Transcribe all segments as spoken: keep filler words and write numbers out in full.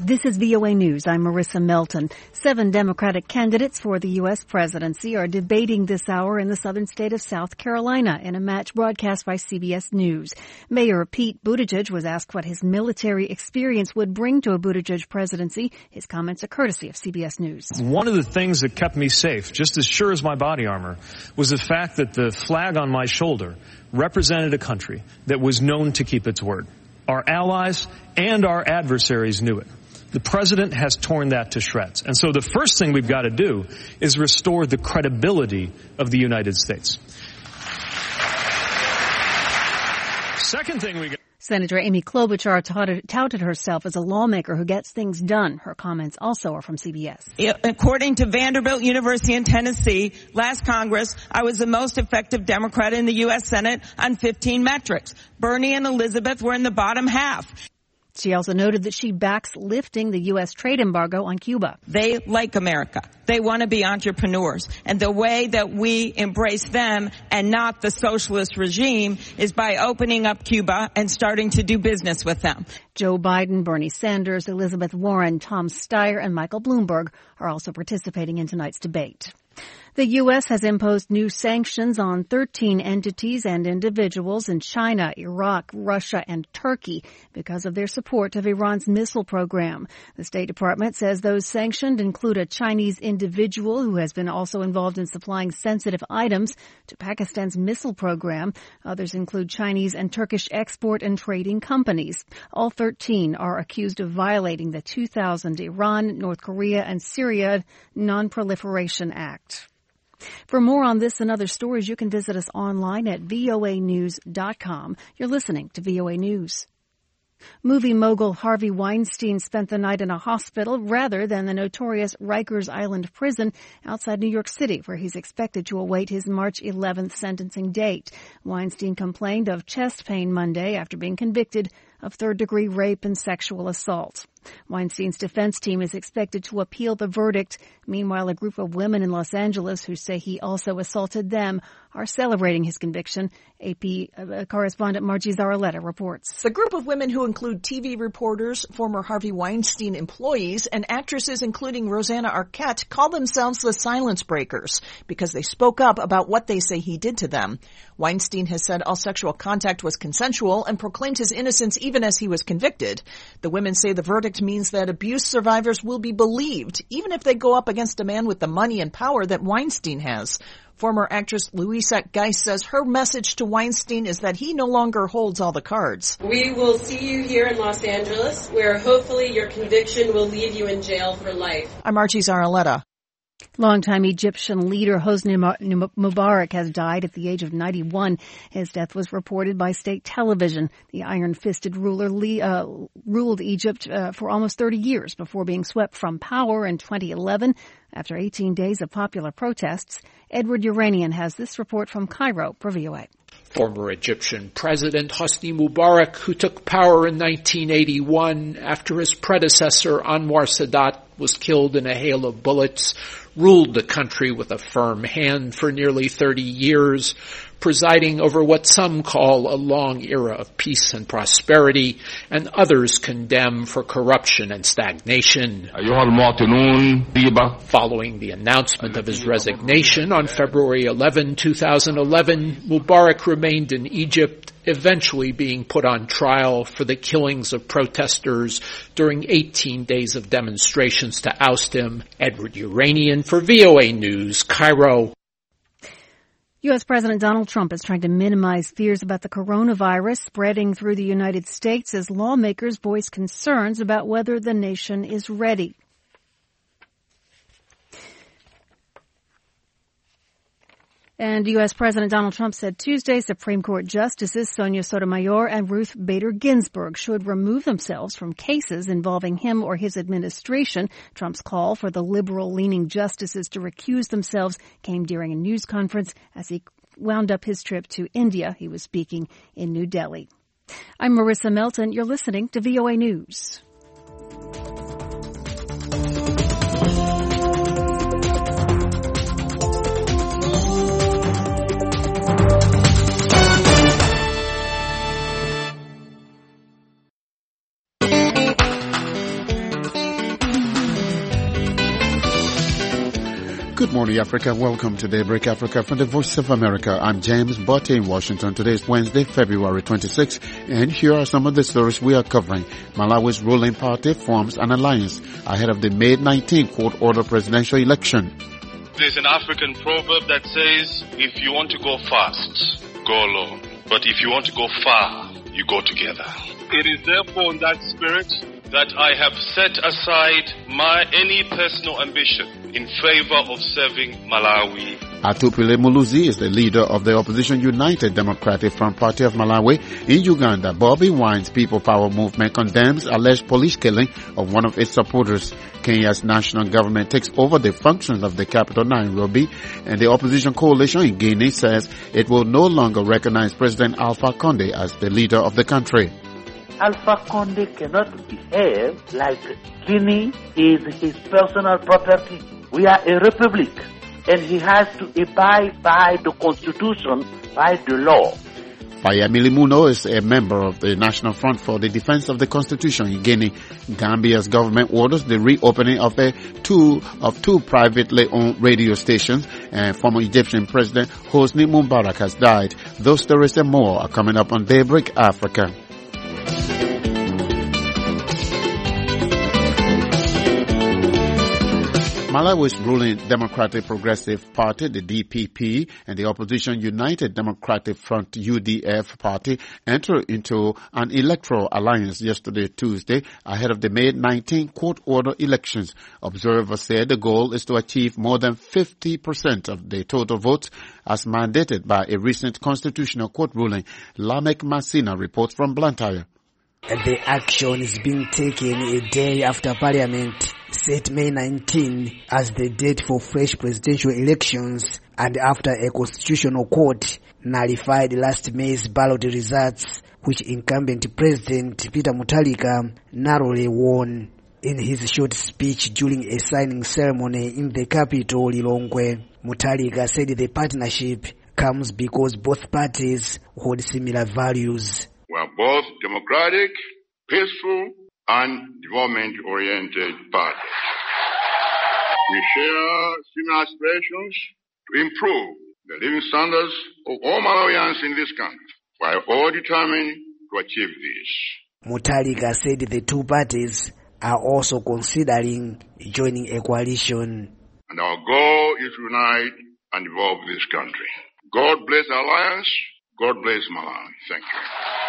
This is V O A News. I'm Marissa Melton. Seven Democratic candidates for the U S presidency are debating this hour in the southern state of South Carolina in a match broadcast by C B S News. Mayor Pete Buttigieg was asked what his military experience would bring to a Buttigieg presidency. His comments are courtesy of C B S News. One of the things that kept me safe, just as sure as my body armor, was the fact that the flag on my shoulder represented a country that was known to keep its word. Our allies and our adversaries knew it. The president has torn that to shreds. And so the first thing we've got to do is restore the credibility of the United States. Second thing we got. Senator Amy Klobuchar touted, touted herself as a lawmaker who gets things done. Her comments also are from C B S. According to Vanderbilt University in Tennessee, last Congress, I was the most effective Democrat in the U S Senate on fifteen metrics. Bernie and Elizabeth were in the bottom half. She also noted that she backs lifting the U S trade embargo on Cuba. They like America. They want to be entrepreneurs. And the way that we embrace them and not the socialist regime is by opening up Cuba and starting to do business with them. Joe Biden, Bernie Sanders, Elizabeth Warren, Tom Steyer, and Michael Bloomberg are also participating in tonight's debate. The U S has imposed new sanctions on thirteen entities and individuals in China, Iraq, Russia, and Turkey because of their support of Iran's missile program. The State Department says those sanctioned include a Chinese individual who has been also involved in supplying sensitive items to Pakistan's missile program. Others include Chinese and Turkish export and trading companies. All thirteen are accused of violating the two thousand Iran, North Korea, and Syria Non-Proliferation Act. For more on this and other stories, you can visit us online at V O A news dot com. You're listening to V O A News. Movie mogul Harvey Weinstein spent the night in a hospital rather than the notorious Rikers Island prison outside New York City, where he's expected to await his March eleventh sentencing date. Weinstein complained of chest pain Monday after being convicted of third-degree rape and sexual assault. Weinstein's defense team is expected to appeal the verdict. Meanwhile, a group of women in Los Angeles who say he also assaulted them are celebrating his conviction. A P uh, correspondent Margie Zaraletta reports. The group of women, who include T V reporters, former Harvey Weinstein employees, and actresses including Rosanna Arquette, call themselves the Silence Breakers because they spoke up about what they say he did to them. Weinstein has said all sexual contact was consensual and proclaimed his innocence even as he was convicted. The women say the verdict means that abuse survivors will be believed, even if they go up against a man with the money and power that Weinstein has. Former actress Louisette Geist says her message to Weinstein is that he no longer holds all the cards. We will see you here in Los Angeles, where hopefully your conviction will leave you in jail for life. I'm Margie Zaraletta. Longtime Egyptian leader Hosni Mubarak has died at the age of ninety-one. His death was reported by state television. The iron-fisted ruler uh, ruled Egypt uh, for almost thirty years before being swept from power in twenty eleven after eighteen days of popular protests. Edward Uranian has this report from Cairo for V O A. Former Egyptian President Hosni Mubarak, who took power in nineteen eighty-one after his predecessor Anwar Sadat was killed in a hail of bullets, ruled the country with a firm hand for nearly thirty years, presiding over what some call a long era of peace and prosperity, and others condemn for corruption and stagnation. Following the announcement of his resignation on February eleventh, two thousand eleven, Mubarak remained in Egypt, eventually being put on trial for the killings of protesters during eighteen days of demonstrations to oust him. Edward Uranian for V O A News, Cairo. U S. President Donald Trump is trying to minimize fears about the coronavirus spreading through the United States as lawmakers voice concerns about whether the nation is ready. And U S. President Donald Trump said Tuesday Supreme Court Justices Sonia Sotomayor and Ruth Bader Ginsburg should remove themselves from cases involving him or his administration. Trump's call for the liberal-leaning justices to recuse themselves came during a news conference as he wound up his trip to India. He was speaking in New Delhi. I'm Marissa Melton. You're listening to V O A News. Good morning, Africa. Welcome to Daybreak Africa from the Voice of America. I'm James Botte in Washington. Today is Wednesday, February twenty-sixth, and here are some of the stories we are covering. Malawi's ruling party forms an alliance ahead of the May nineteenth court-ordered presidential election. There's an African proverb that says, if you want to go fast, go alone. But if you want to go far, you go together. It is therefore in that spirit that I have set aside my any personal ambition in favor of serving Malawi. Atupile Muluzi is the leader of the opposition United Democratic Front Party of Malawi. In Uganda, Bobby Wine's People Power movement condemns alleged police killing of one of its supporters. Kenya's national government takes over the functions of the capital, Nairobi, and the opposition coalition in Guinea says it will no longer recognize President Alpha Conde as the leader of the country. Alpha Conde cannot behave like Guinea is his personal property. We are a republic, and he has to abide by the constitution, by the law. Fayemili Muno is a member of the National Front for the Defense of the Constitution in Guinea. Gambia's government orders the reopening of a two of two privately owned radio stations, and former Egyptian President Hosni Mubarak has died. Those stories and more are coming up on Daybreak Africa. Malawi's ruling Democratic Progressive Party, the D P P, and the opposition United Democratic Front, U D F party entered into an electoral alliance yesterday, Tuesday, ahead of the May nineteenth court-ordered elections. Observers said the goal is to achieve more than fifty percent of the total votes as mandated by a recent constitutional court ruling. Lamek Masina reports from Blantyre. The action is being taken a day after Parliament set May nineteenth as the date for fresh presidential elections, and after a constitutional court nullified last May's ballot results, which incumbent President Peter Mutharika narrowly won. In his short speech during a signing ceremony in the capital, Lilongwe, Mutharika said the partnership comes because both parties hold similar values. We are both democratic, peaceful, and development-oriented parties. We share similar aspirations to improve the living standards of all Malawians in this country. We are all determined to achieve this. Mutharika said the two parties are also considering joining a coalition. And our goal is to unite and develop this country. God bless our alliance. God bless Malawi. Thank you.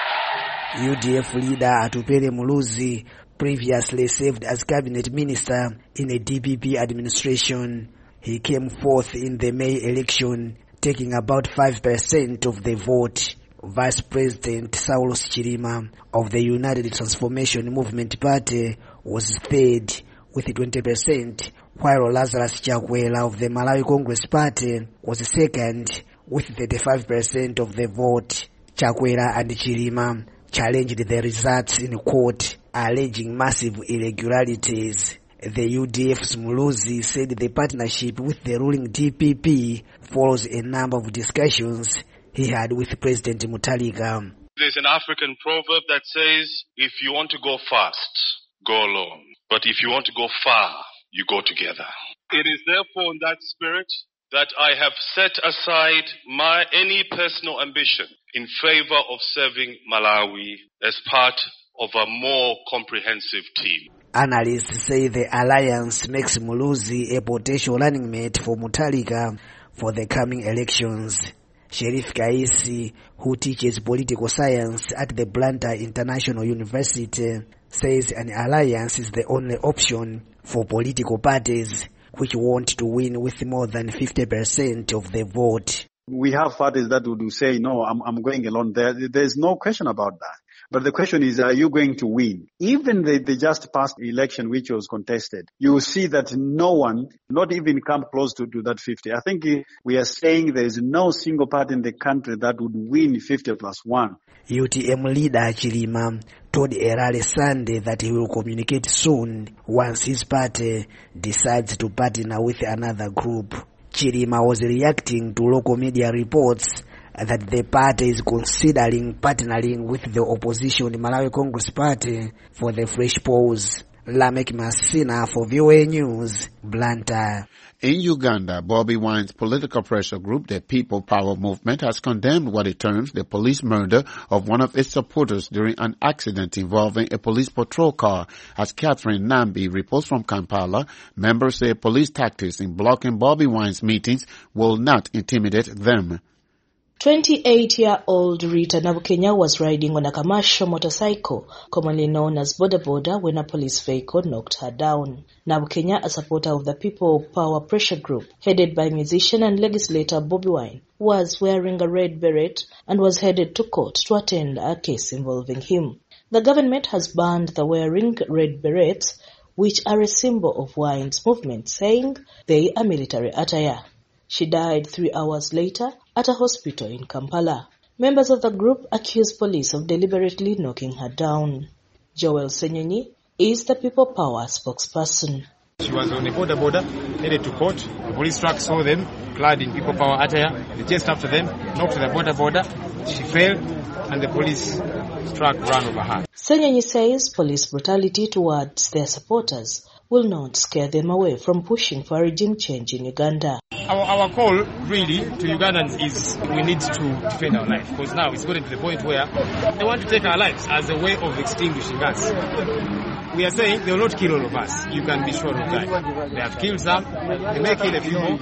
U D F leader Atupele Muluzi previously served as cabinet minister in a D P P administration. He came fourth in the May election, taking about five percent of the vote. Vice President Saulos Chilima of the United Transformation Movement Party was third with twenty percent, while Lazarus Chakwera of the Malawi Congress Party was second with thirty-five percent of the vote. Chakwera and Chilima challenged the results in court, alleging massive irregularities. The U D F's Muluzi said the partnership with the ruling D P P follows a number of discussions he had with President Mutharika. There's an African proverb that says, if you want to go fast, go alone. But if you want to go far, you go together. It is therefore in that spirit that I have set aside my any personal ambition in favor of serving Malawi as part of a more comprehensive team. Analysts say the alliance makes Muluzi a potential running mate for Mutharika for the coming elections. Sherif Kaisi, who teaches political science at the Blantyre International University, says an alliance is the only option for political parties which want to win with more than fifty percent of the vote. We have parties that would say, no, I'm, I'm going alone. There, there's no question about that. But the question is, are you going to win? Even the, the just past election which was contested, you will see that no one, not even come close to, to that fifty. I think we are saying there is no single party in the country that would win fifty plus one. U T M leader Chilima told Erale Sunday that he will communicate soon once his party decides to partner with another group. Chilima was reacting to local media reports that the party is considering partnering with the opposition Malawi Congress Party for the fresh polls. Lamek Masina for V O A News, Blantyre. In Uganda, Bobi Wine's political pressure group, the People Power Movement, has condemned what it terms the police murder of one of its supporters during an accident involving a police patrol car. As Catherine Nambi reports from Kampala, members say police tactics in blocking Bobi Wine's meetings will not intimidate them. twenty-eight-year-old Rita Nabukenya was riding on a commercial motorcycle, commonly known as Boda Boda, when a police vehicle knocked her down. Nabukenya, a supporter of the People Power Pressure Group, headed by musician and legislator Bobi Wine, was wearing a red beret and was headed to court to attend a case involving him. The government has banned the wearing red berets, which are a symbol of Wine's movement, saying they are military attire. She died three hours later at a hospital in Kampala. Members of the group accused police of deliberately knocking her down. Joel Senyonyi is the People Power spokesperson. She was on a border border, headed to court. The police truck saw them, clad in People Power attire. They chased after them, knocked the border border. She fell, and the police truck ran over her. Senyonyi says police brutality towards their supporters will not scare them away from pushing for a regime change in Uganda. Our, our call, really, to Ugandans is we need to defend our life, because now it's gotten to the point where they want to take our lives as a way of extinguishing us. We are saying they will not kill all of us. You can be sure of that. They have killed some, they may kill a few more,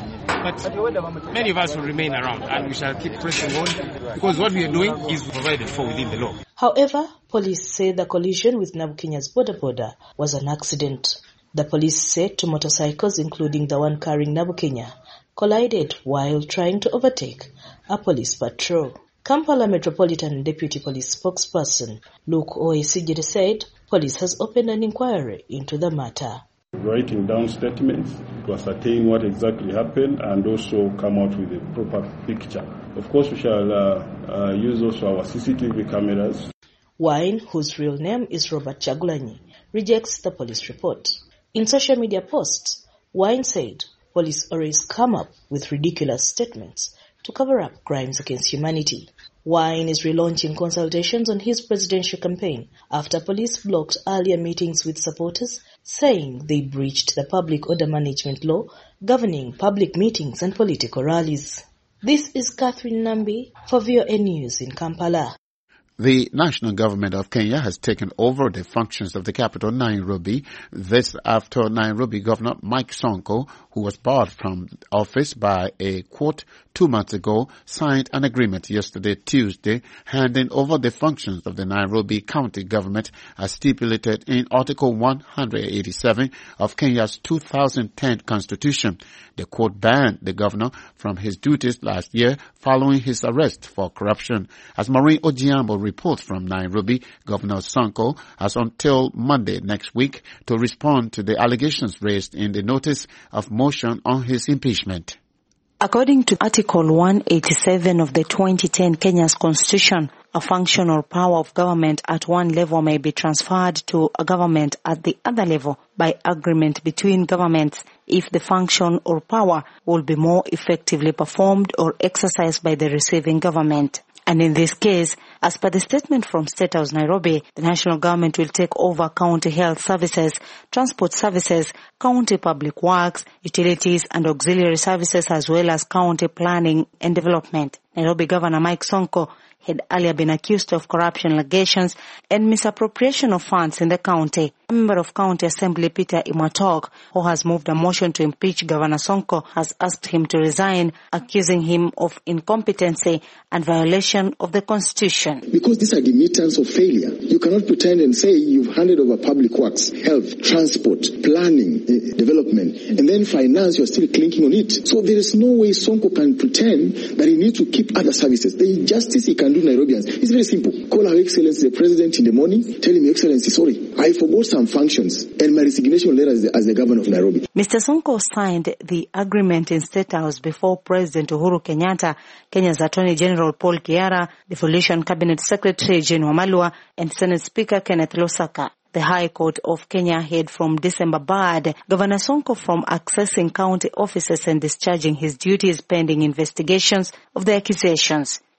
but many of us will remain around, and we shall keep pressing on, because what we are doing is provided for within the law. However, police say the collision with Nabukenya's Boda Boda was an accident. The police said two motorcycles, including the one carrying Nabukenya, collided while trying to overtake a police patrol. Kampala Metropolitan Deputy Police spokesperson Luke Oesigire said police has opened an inquiry into the matter. Writing down statements to ascertain what exactly happened and also come out with a proper picture. Of course, we shall uh, uh, use also our C C T V cameras. Wine, whose real name is Robert Chagulanyi, rejects the police report. In social media posts, Wine said police always come up with ridiculous statements to cover up crimes against humanity. Wine is relaunching consultations on his presidential campaign after police blocked earlier meetings with supporters, saying they breached the public order management law governing public meetings and political rallies. This is Catherine Nambi for V O A News in Kampala. The national government of Kenya has taken over the functions of the capital, Nairobi. This after Nairobi Governor Mike Sonko, who was barred from office by a court two months ago, signed an agreement yesterday, Tuesday, handing over the functions of the Nairobi County government as stipulated in Article one hundred eighty-seven of Kenya's two thousand ten Constitution. The court banned the governor from his duties last year following his arrest for corruption. As Maureen Ojiambo reports from Nairobi, Governor Sonko has until Monday next week to respond to the allegations raised in the notice of motion on his impeachment. According to Article one eighty-seven of the twenty ten Kenya's Constitution, a function or power of government at one level may be transferred to a government at the other level by agreement between governments if the function or power will be more effectively performed or exercised by the receiving government. And in this case, as per the statement from State House Nairobi, the national government will take over county health services, transport services, county public works, utilities and auxiliary services, as well as county planning and development. Nairobi Governor Mike Sonko had earlier been accused of corruption allegations and misappropriation of funds in the county. A member of County Assembly, Peter Imwatok, who has moved a motion to impeach Governor Sonko, has asked him to resign, accusing him of incompetency and violation of the Constitution. Because these are remittance of failure. You cannot pretend and say you've handed over public works, health, transport, planning, uh, development, and then finance, you're still clinking on it. So there is no way Sonko can pretend that he needs to keep other services. The justice he can do Nairobians is very simple. Call Her Excellency the President in the morning, tell him, Your Excellency, sorry, I forgot some functions and my resignation letter as the, as the Governor of Nairobi. Mister Sonko signed the agreement in State House before President Uhuru Kenyatta, Kenya's Attorney General Paul Kiara, Devolution Cabinet Secretary Jane Wamalwa, and Senate Speaker Kenneth Lusaka. The High Court of Kenya had from December barred Governor Sonko from accessing county offices and discharging his duties pending investigations of the accusations.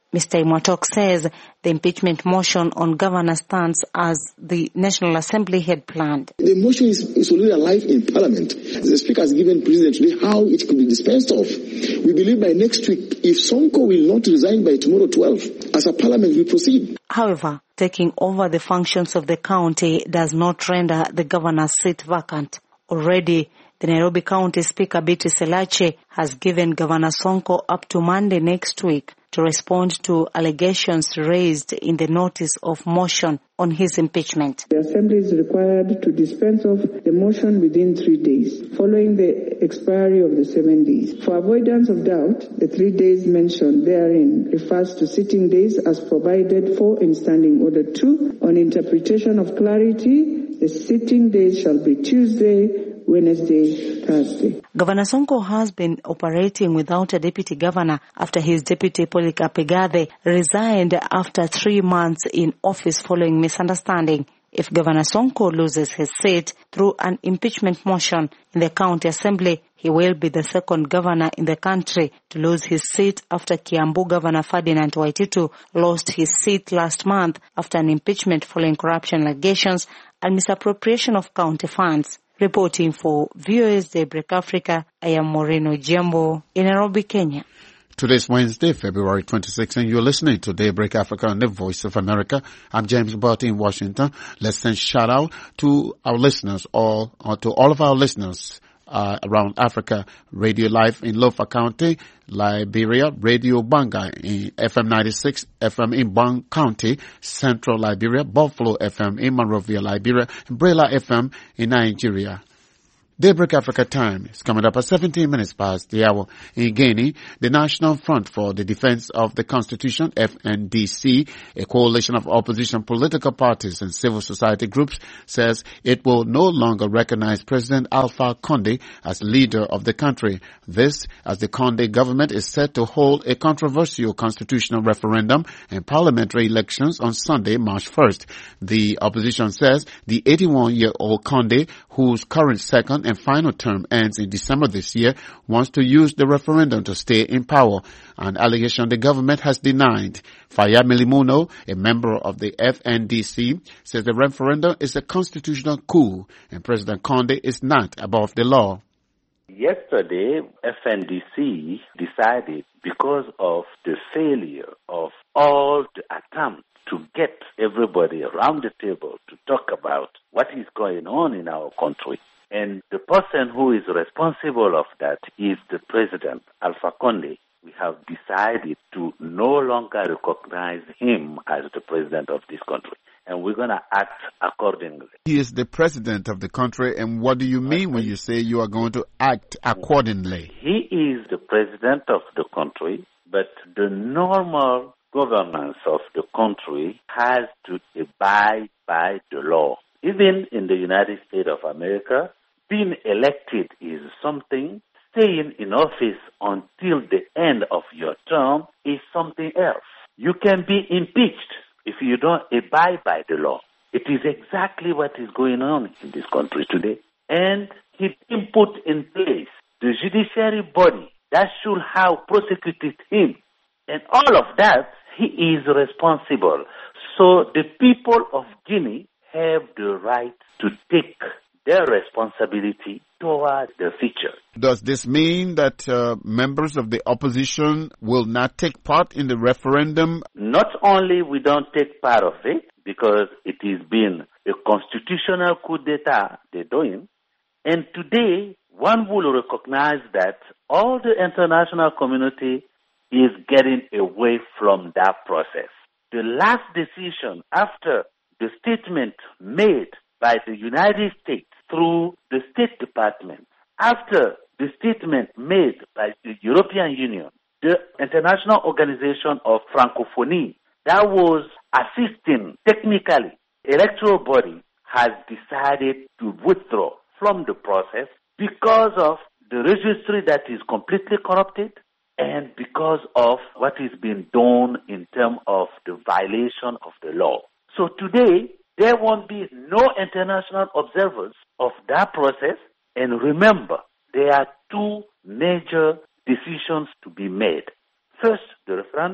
Mister Imwatok says the impeachment motion on governor stands as the National Assembly had planned. The motion is, is already alive in Parliament. The Speaker has given President today how it could be dispensed of. We believe by next week, if Sonko will not resign by tomorrow twelve, as a Parliament we proceed. However, taking over the functions of the county does not render the governor's seat vacant. Already, the Nairobi County Speaker Biti Selache has given Governor Sonko up to Monday next week to respond to allegations raised in the notice of motion on his impeachment. The Assembly is required to dispense of the motion within three days, following the expiry of the seven days. For avoidance of doubt, the three days mentioned therein refers to sitting days as provided for in Standing Order two. On interpretation of clarity, the sitting days shall be Tuesday, Wednesday, Thursday. Governor Sonko has been operating without a deputy governor after his deputy Polycarp Igathe resigned after three months in office following misunderstanding. If Governor Sonko loses his seat through an impeachment motion in the county assembly, he will be the second governor in the country to lose his seat after Kiambu Governor Ferdinand Waititu lost his seat last month after an impeachment following corruption allegations and misappropriation of county funds. Reporting for V O A's Daybreak Africa, I am Moreno Jambo in Nairobi, Kenya. Today's Wednesday, February twenty-sixth, and you're listening to Daybreak Africa on the Voice of America. I'm James Barty in Washington. Let's send shout out to our listeners, all, or to all of our listeners uh, around Africa. Radio Live in Lofa County, Liberia, Radio Banga in F M ninety-six, F M in Bang County, Central Liberia, Buffalo F M in Monrovia, Liberia, and Brela F M in Nigeria. Daybreak Africa time is coming up at seventeen minutes past the hour. In Guinea, the National Front for the Defense of the Constitution, F N D C, a coalition of opposition political parties and civil society groups, says it will no longer recognize President Alpha Condé as leader of the country. This, as the Condé government is set to hold a controversial constitutional referendum and parliamentary elections on Sunday, March first. The opposition says the eighty-one-year-old Condé, whose current second and final term ends in December this year, wants to use the referendum to stay in power, an allegation the government has denied. Fayad Milimuno, a member of the F N D C, says the referendum is a constitutional coup and President Condé is not above the law. Yesterday, F N D C decided, because of the failure of all the attempts to get everybody around the table to talk about what is going on in our country, and the person who is responsible of that is the President, Alpha Condé. We have decided to no longer recognize him as the president of this country, and we're going to act accordingly. He is the president of the country, and what do you mean when you say you are going to act accordingly? He is the president of the country, but the normal governance of the country has to abide by the law. Even in the United States of America, being elected is something. Staying in office until the end of your term is something else. You can be impeached if you don't abide by the law. It is exactly what is going on in this country today. And he been put in place the judiciary body that should have prosecuted him. And all of that, he is responsible. So the people of Guinea have the right to take their responsibility toward the future. Does this mean that uh, members of the opposition will not take part in the referendum? Not only we don't take part of it, because it is been a constitutional coup d'etat they're doing, and today one will recognize that all the international community is getting away from that process. The last decision after the statement made by the United States through the State Department, after the statement made by the European Union, the International Organization of Francophonie, that was assisting technically, electoral body has decided to withdraw from the process because of the registry that is completely corrupted and because of what is being done in terms of the violation of the law. So today, there won't be no international observers of that process. And remember, there are two major decisions to be made. First, the referendum,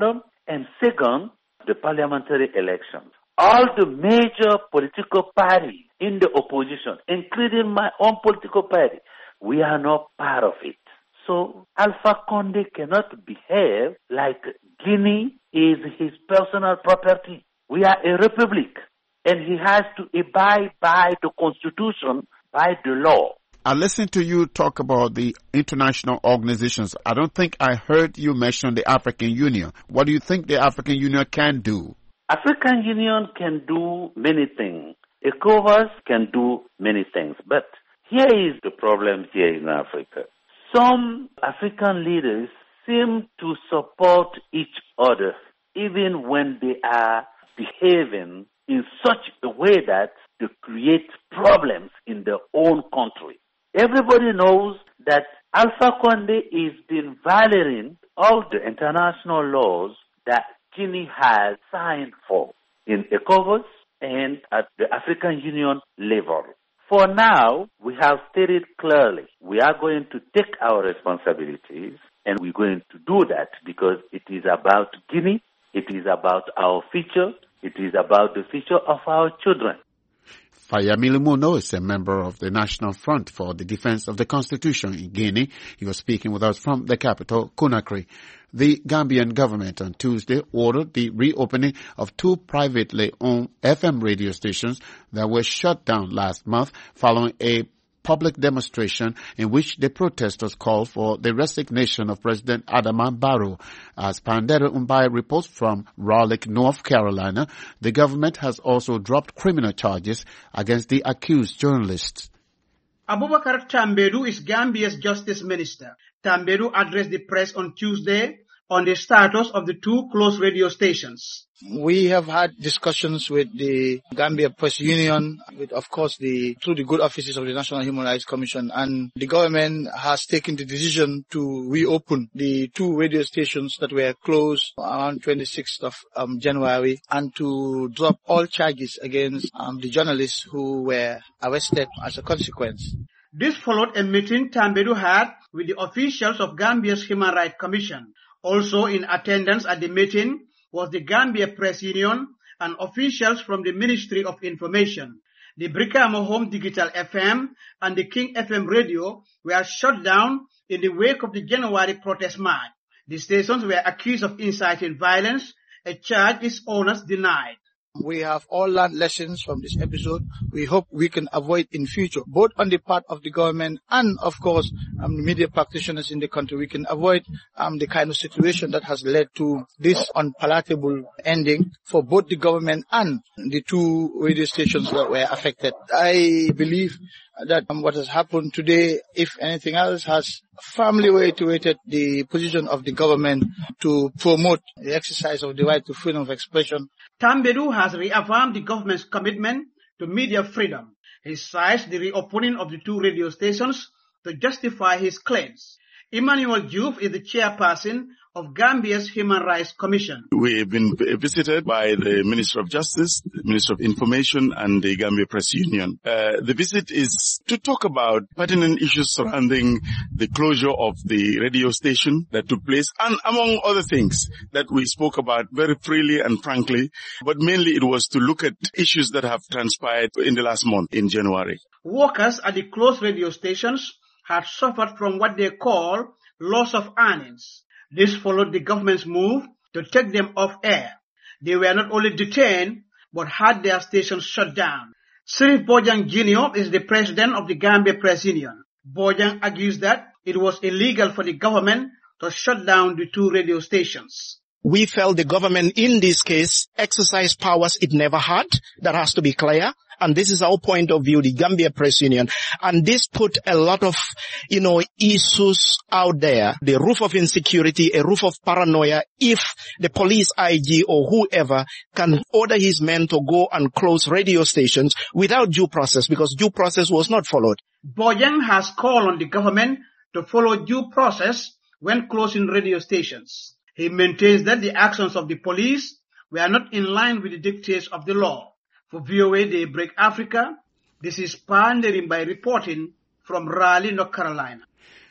And second, the parliamentary elections. All the major political parties in the opposition, including my own political party, we are not part of it. So Alpha Conde cannot behave like Guinea is his personal property. We are a republic, and he has to abide by the constitution, by the law. I listened to you talk about the international organizations. I don't think I heard you mention the African Union. What do you think the African Union can do? African Union can do many things. ECOWAS can do many things. But here is the problem here in Africa. Some African leaders seem to support each other even when they are behaving in such a way that they create problems in their own country. Everybody knows that Alpha Conde is been violating all the international laws that Guinea has signed for in ECOWAS and at the African Union level. For now, we have stated clearly we are going to take our responsibilities, and we're going to do that because it is about Guinea, it is about our future, it is about the future of our children. Fayamili Muno is a member of the National Front for the Defense of the Constitution in Guinea. He was speaking with us from the capital, Conakry. The Gambian government on Tuesday ordered the reopening of two privately owned F M radio stations that were shut down last month following a public demonstration in which the protesters called for the resignation of President Adama Barrow. As Pandera Umbai reports from Raleigh, North Carolina, the government has also dropped criminal charges against the accused journalists. Abubakar Tambedu is Gambia's justice minister. Tambedu addressed the press on Tuesday on the status of the two closed radio stations. We have had discussions with the Gambia Press Union, with of course the through the good offices of the National Human Rights Commission, and the government has taken the decision to reopen the two radio stations that were closed around twenty-sixth of um, January, and to drop all charges against um, the journalists who were arrested as a consequence. This followed a meeting Tambedu had with the officials of Gambia's Human Rights Commission. Also in attendance at the meeting was the Gambia Press Union and officials from the Ministry of Information. The Brikama Home Digital F M and the King F M radio were shut down in the wake of the January protest march. The stations were accused of inciting violence, a charge its owners denied. We have all learned lessons from this episode. We hope we can avoid in future, both on the part of the government and, of course, um, the media practitioners in the country. We can avoid um, the kind of situation that has led to this unpalatable ending for both the government and the two radio stations that were affected. I believe that um, what has happened today, if anything else, has firmly reiterated the position of the government to promote the exercise of the right to freedom of expression. Tambedu has reaffirmed the government's commitment to media freedom. He cites the reopening of the two radio stations to justify his claims. Emmanuel Diouf is the chairperson of Gambia's Human Rights Commission. We have been visited by the Minister of Justice, the Minister of Information, and the Gambia Press Union. Uh, the visit is to talk about pertinent issues surrounding the closure of the radio station that took place, and among other things that we spoke about very freely and frankly, but mainly it was to look at issues that have transpired in the last month in January. Workers at the closed radio stations had suffered from what they call loss of earnings. This followed the government's move to take them off air. They were not only detained, but had their stations shut down. Sirif Bojang Junior is the president of the Gambia Press Union. Bojang argues that it was illegal for the government to shut down the two radio stations. We felt the government in this case exercised powers it never had. That has to be clear. And this is our point of view, the Gambia Press Union. And this put a lot of, you know, issues out there. The roof of insecurity, a roof of paranoia, if the police I G or whoever can order his men to go and close radio stations without due process, because due process was not followed. Bojang has called on the government to follow due process when closing radio stations. He maintains that the actions of the police were not in line with the dictates of the law. For V O A Daybreak Africa, this is Pandering by reporting from Raleigh, North Carolina.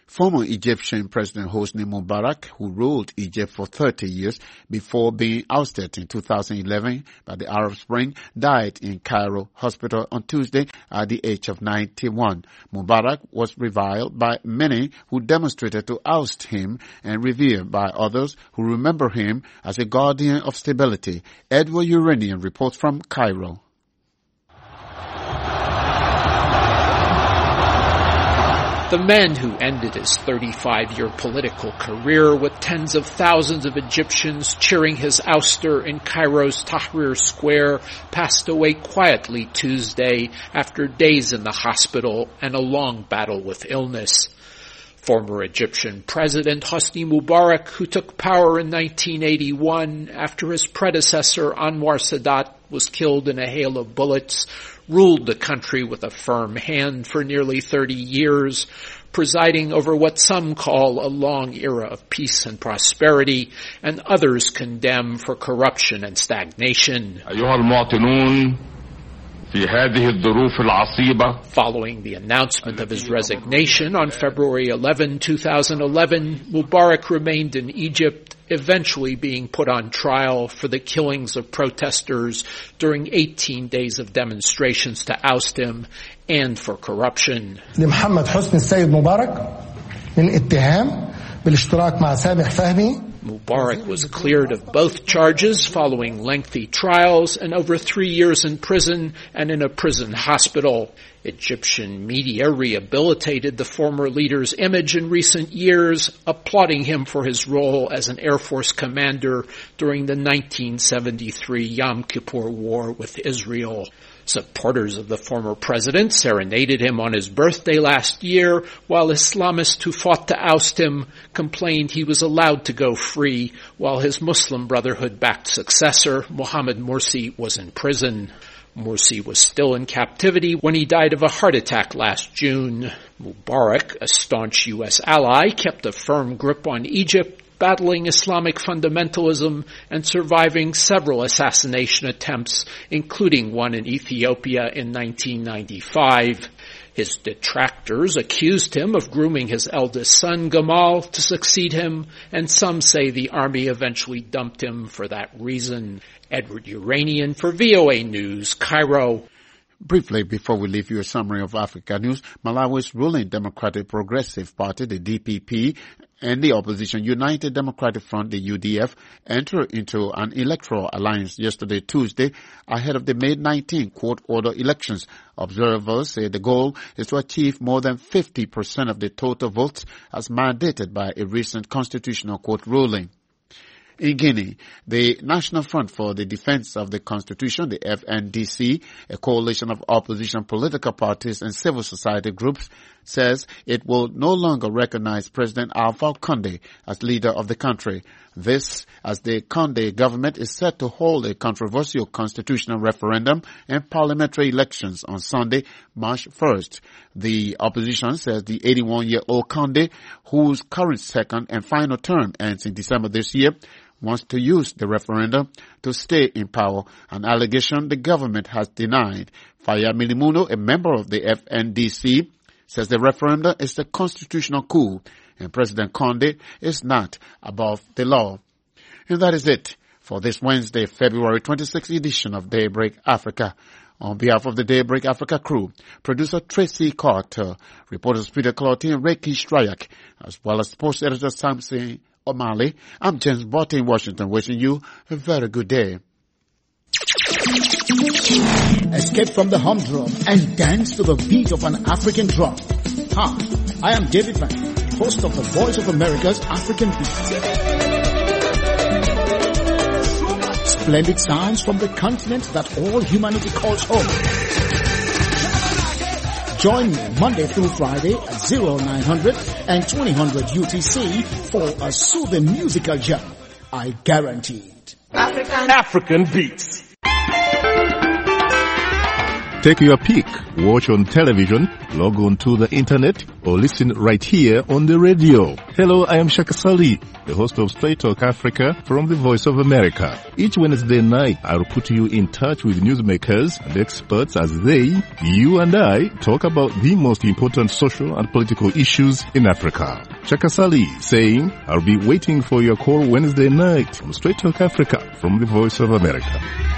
Former Egyptian President Hosni Mubarak, who ruled Egypt for thirty years before being ousted in two thousand eleven by the Arab Spring, died in Cairo hospital on Tuesday at the age of ninety-one. Mubarak was reviled by many who demonstrated to oust him and revered by others who remember him as a guardian of stability. Edward Uranian reports from Cairo. The man who ended his thirty-five-year political career with tens of thousands of Egyptians cheering his ouster in Cairo's Tahrir Square passed away quietly Tuesday after days in the hospital and a long battle with illness. Former Egyptian President Hosni Mubarak, who took power in nineteen eighty-one after his predecessor Anwar Sadat was killed in a hail of bullets, ruled the country with a firm hand for nearly thirty years, presiding over what some call a long era of peace and prosperity, and others condemn for corruption and stagnation. Following the announcement of his resignation on February eleventh, two thousand eleven, Mubarak remained in Egypt, eventually being put on trial for the killings of protesters during eighteen days of demonstrations to oust him and for corruption. لمحمد حسني السيد مبارك من اتهام بالاشتراك مع سامح فهمي. Mubarak was cleared of both charges following lengthy trials and over three years in prison and in a prison hospital. Egyptian media rehabilitated the former leader's image in recent years, applauding him for his role as an Air Force commander during the nineteen seventy-three Yom Kippur War with Israel. Supporters of the former president serenaded him on his birthday last year, while Islamists who fought to oust him complained he was allowed to go free, while his Muslim Brotherhood-backed successor, Mohamed Morsi, was in prison. Morsi was still in captivity when he died of a heart attack last June. Mubarak, a staunch U S ally, kept a firm grip on Egypt, battling Islamic fundamentalism and surviving several assassination attempts, including one in Ethiopia in nineteen ninety-five. His detractors accused him of grooming his eldest son, Gamal, to succeed him, and some say the army eventually dumped him for that reason. Edward Uranian for V O A News, Cairo. Briefly, before we leave you a summary of Africa news, Malawi's ruling Democratic Progressive Party, the D P P, and the opposition United Democratic Front, the U D F, entered into an electoral alliance yesterday, Tuesday, ahead of the May nineteenth court-order elections. Observers say the goal is to achieve more than fifty percent of the total votes as mandated by a recent Constitutional Court ruling. In Guinea, the National Front for the Defense of the Constitution, the F N D C, a coalition of opposition political parties and civil society groups, says it will no longer recognize President Alpha Condé as leader of the country. This, as the Condé government is set to hold a controversial constitutional referendum and parliamentary elections on Sunday, March first. The opposition says the eighty-one-year-old Condé, whose current second and final term ends in December this year, wants to use the referendum to stay in power, an allegation the government has denied. Faya Milimuno, a member of the F N D C, says the referendum is the constitutional coup and President Condé is not above the law. And that is it for this Wednesday, February twenty-sixth edition of Daybreak Africa. On behalf of the Daybreak Africa crew, producer Tracy Carter, reporters Peter Clotty and Reiki Strayak, as well as sports editor Samson O'Malley, I'm James Botte in Washington, wishing you a very good day. Escape from the humdrum and dance to the beat of an African drum. Hi, I am David Van, host of the Voice of America's African Beat. Splendid sounds from the continent that all humanity calls home. Join me Monday through Friday at oh nine hundred and twenty hundred U T C for a soothing musical jam. I guarantee it. African, African beats. Take your pick. Watch on television, log on to the internet, or listen right here on the radio. Hello, I am Shaka Sali, the host of Straight Talk Africa from the Voice of America. Each Wednesday night, I'll put you in touch with newsmakers and experts as they, you and I, talk about the most important social and political issues in Africa. Shaka Sali saying, I'll be waiting for your call Wednesday night on Straight Talk Africa from the Voice of America.